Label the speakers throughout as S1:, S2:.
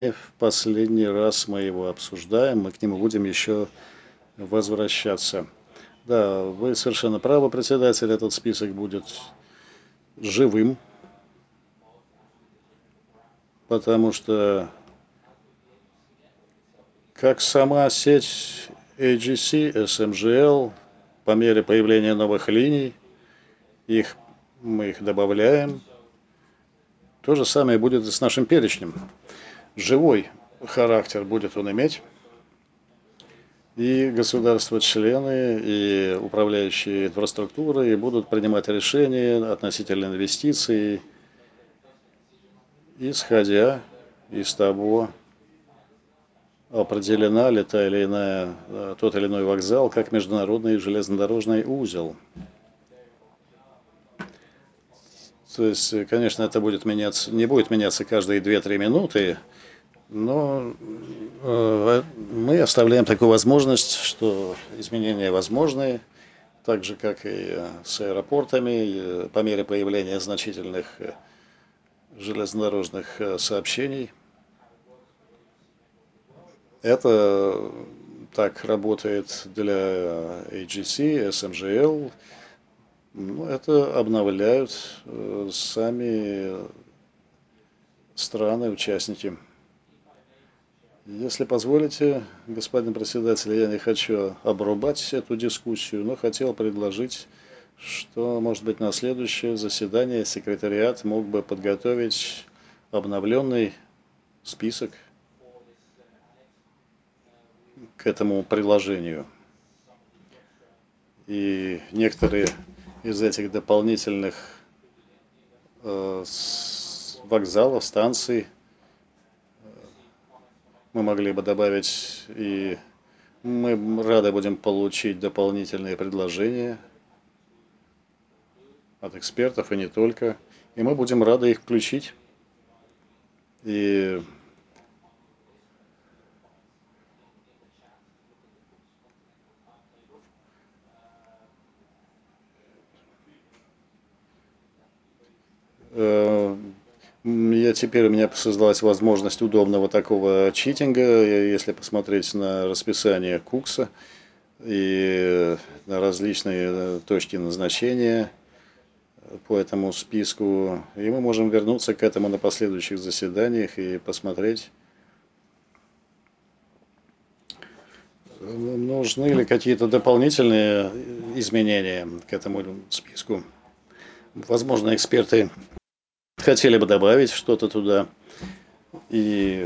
S1: В последний раз мы его обсуждаем, мы к нему будем еще возвращаться. Да, вы совершенно правы, председатель, этот список будет живым, потому что как сама сеть AGC, SMGL, по мере появления новых линий, мы их добавляем. То же самое будет и с нашим перечнем. Живой характер будет он иметь. И государства-члены, и управляющие инфраструктурой будут принимать решения относительно инвестиций, исходя из того, определена ли тот или иной вокзал как международный железнодорожный узел. То есть, конечно, это будет не будет меняться каждые 2-3 минуты, но мы оставляем такую возможность, что изменения возможны, так же, как и с аэропортами, по мере появления значительных железнодорожных сообщений. Это так работает для AGC, SMGL. Это обновляют сами страны-участники. Если позволите, господин председатель, я не хочу обрубать эту дискуссию, но хотел предложить, что, может быть, на следующее заседание секретариат мог бы подготовить обновленный список к этому предложению. И некоторые из этих дополнительных вокзалов, станций мы могли бы добавить, и мы рады будем получить дополнительные предложения от экспертов и не только. И мы будем рады их включить. И теперь у меня создалась возможность удобного такого читинга, если посмотреть на расписание Кукса и на различные точки назначения по этому списку. И мы можем вернуться к этому на последующих заседаниях и посмотреть, нужны ли какие-то дополнительные изменения к этому списку. Возможно, эксперты хотели бы добавить что-то туда и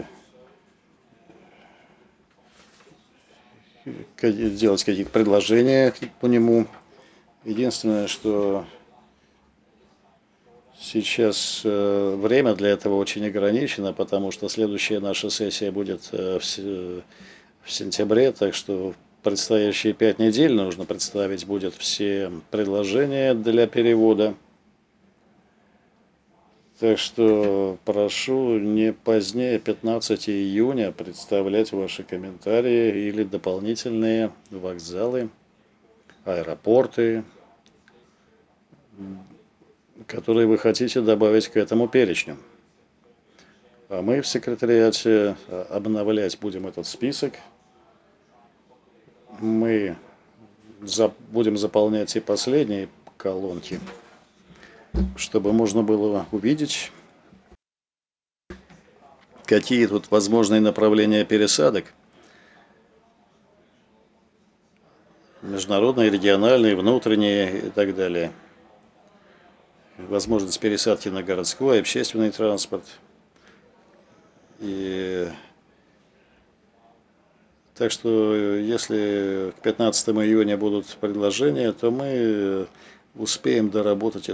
S1: сделать какие-то предложения по нему. Единственное, что сейчас время для этого очень ограничено, потому что следующая наша сессия будет в сентябре, так что предстоящие 5 недель нужно представить будет все предложения для перевода. Так что прошу не позднее 15 июня представлять ваши комментарии или дополнительные вокзалы, аэропорты, которые вы хотите добавить к этому перечню. А мы в секретариате обновлять будем этот список. Мы будем заполнять и последние колонки, чтобы можно было увидеть, какие тут возможные направления пересадок. Международные, региональные, внутренние и так далее. Возможность пересадки на городской, общественный транспорт. И так что, если к 15 июня будут предложения, то мы успеем доработать